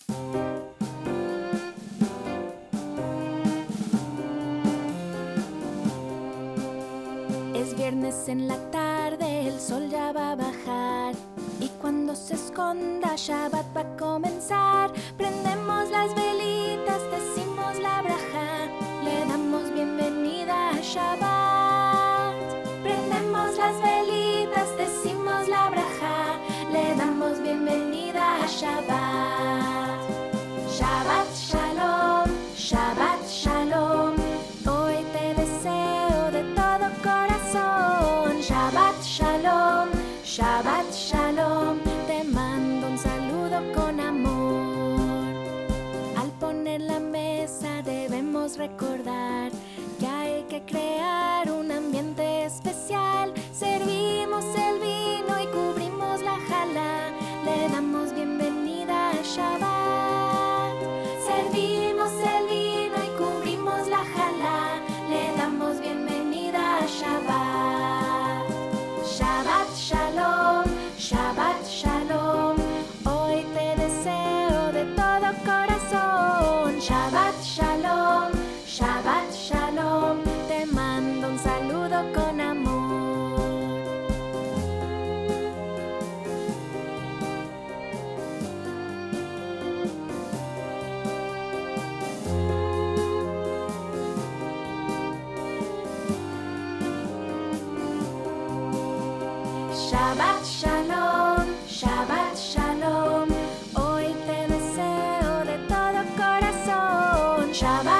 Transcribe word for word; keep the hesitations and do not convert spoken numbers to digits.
Es viernes en la tarde, el sol ya va a bajar. Y cuando se esconda, Shabbat va a comenzar. Prendemos las velitas, decimos la braja. Le damos bienvenida a Shabbat. Prendemos las velitas, decimos la braja. Le damos bienvenida a Shabbat. Shabbat Shalom, Shabbat Shalom. Hoy te deseo de todo corazón. Shabbat Shalom, Shabbat Shalom. Te mando un saludo con amor. Al poner la mesa debemos recordar que hay que crear un ambiente especial. Servimos el vino y cubrimos la jalá. Le damos bienvenida a Shabbat. Servimos el vino y cubrimos la jalá. Le damos bienvenida a Shabbat. Shabbat Shalom, Shabbat Shalom. Hoy te deseo de todo corazón. Shabbat Shalom, Shabbat Shalom. Te mando un saludo con amor. Shabbat Shalom, Shabbat Shalom. Hoy te deseo de todo corazón. Shabbat